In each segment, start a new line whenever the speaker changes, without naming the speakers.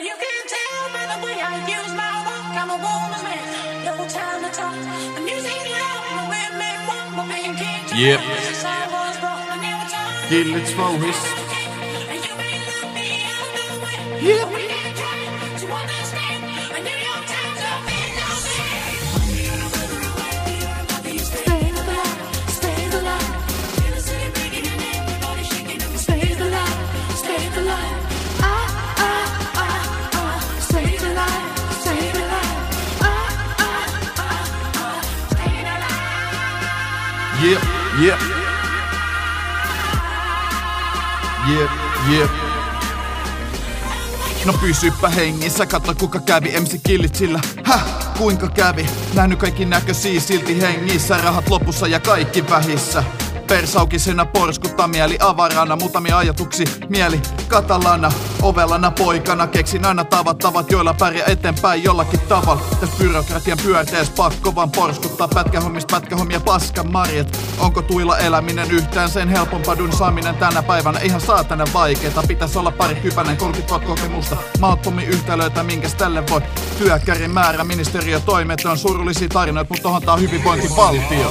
you can tell by the way I use my walk, I'm a woman's man. No time to talk. The music loud, my women walk, my man can't talk.
Yep.
I was wrong, I never talk.
Killit Svouhis.
And you may love me, I know it.
Yep.
We can try to understand. A New York Times of me, no stay the light, stay the light. In the city breaking and everybody shaking up. Stay the light, stay the light. Stay the light, stay the light. Stay the light.
Jep, jep. Jep, jep. No pysyppä hengissä, katso kuka kävi MC Killit sillä. Kuinka kävi? Nähnyt kaikki näköisiä silti hengissä. Rahat lopussa ja kaikki vähissä. Persaukisena porskuttaa mieli avarana. Muutamia ajatuksi mieli katalana. Ovellana poikana keksin aina tavat joilla pärjää eteenpäin jollakin tavalla. Täs byrokratian pyörtees pakko vaan porskuttaa. Pätkähommia paskan marjat. Onko tuilla eläminen yhtään sen helpompaa? Dun saaminen tänä päivänä ihan saatana vaikeeta. Pitäis olla pari kypänen 30 vuotta kokemusta. Maattomia yhtälöitä minkäs tälle voi. Työkärin määrä, ministeriötoimet on surullisia tarinoita, mut tohon tää hyvinvointivaltio.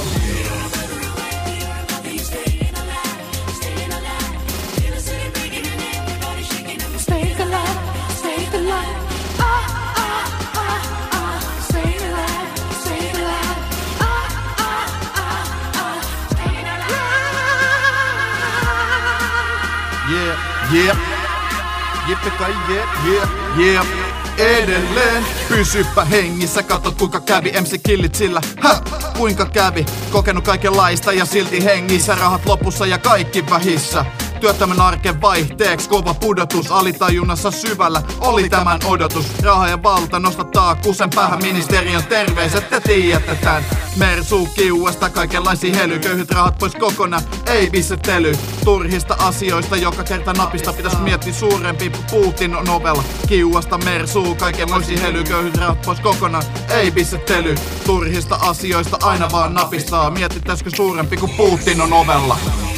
Yeah, yeah. Jippekai, yeah, yeah, yeah. Edelleen pysyppä hengissä, katot kuinka kävi MC Killit sillä. Kuinka kävi? Kokenut kaikenlaista ja silti hengissä. Rahat lopussa ja kaikki vähissä. Työttömän arken vaihteeksi kova pudotus. Alitajunnassa syvällä oli tämän odotus. Raha ja valta nostattaa kusen päähän. Ministeriön terveiset, te tiedätte tän. Mersuu kiuasta kaikenlaisia helyköyhyt. Rahat pois kokonaan, ei bissettely. Turhista asioista joka kerta napista. Pitäis miettiä suurempi Putin on ovella. Kiuasta mersuu kaikenlaisia helyköyhyt. Rahat pois kokonaan, ei bissettely. Turhista asioista aina vaan napistaa. Mietittäisikö suurempi kuin Putin on ovella.